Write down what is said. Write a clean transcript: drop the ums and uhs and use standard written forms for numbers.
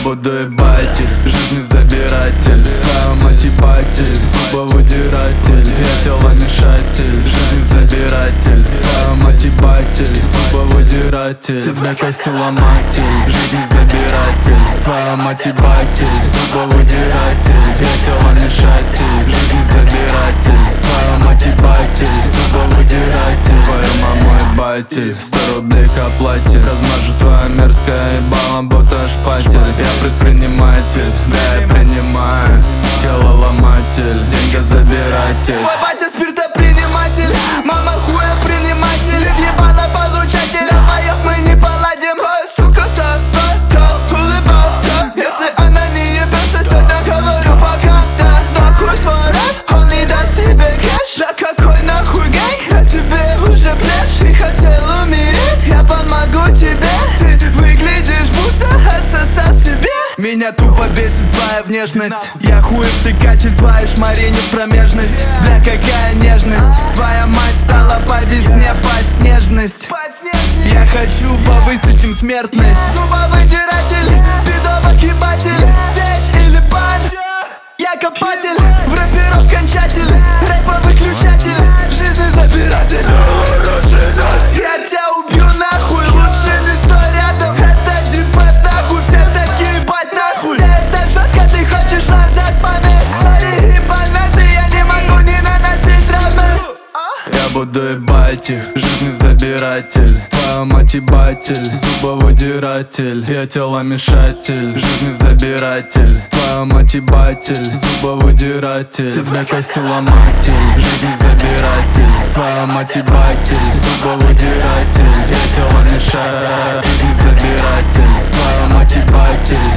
буду ебатель, жизнезабиратель. Твоя мать ебатель, зубовыдиратель. Я теломешатель, жизнезабиратель. Твоя мать ебатель, зубовыдиратель. Тебя костюломатель, жизнезабиратель. Твоя мать ебатель, зубовыдиратель. Я теломешатель, жизнезабиратель. Твоя мать ебатель, зубовыдиратель. Твою маму ебатель, 100 рублей к оплате. Размажу твоя мерзкая ебала, будто шпатель. Я предприниматель, да я принимаю. Тело ломатель, деньгозабиратель. Твой батя спиртоприниматель, мама хуя приниматель. Въебала получатель, а боев мы не поладим. Ой, сука, собака, улыбалка. Если она не ебется, сегодня говорю пока. Да, нахуй твой рэп, он не даст тебе кэш. Да какой нахуй гэнг, а тебе уже плешь. Ты хотел умереть, я помогу тебе. Ты выглядишь, будто отсосал себе. Меня тупо бесит твоя внешность. Я хуев-тыкатель, твоей шмаре не промежность. Бля, какая нежность. Твоя мать стала по весне подснежность. Я хочу повысить им смертность. Зубовыдиратель, пидовок-ебатель. Вещь или панч, я копатель. В рэпе раскончатель, рэпа-выключатель. Жизнезабиратель. Я тебя убью нахуй, лучше не стой рядом. Это дипэт нахуй, все такие ебать нахуй. Это жестко, ты хочешь назад помер. Сори, ебанаты, я не могу не наносить драмы. Я буду ебать их, жизнезабиратель. Твоя мать ебатель, зубовыдиратель. Я теломешатель, жизнезабиратель. Твоя мать ебатель, зубовыдиратель. Тебя костюломатель, жизнезабиратель. Твоя мать ебатель, зубовыдиратель. Я теломешатель, жизнезабиратель. Твоя мать ебатель,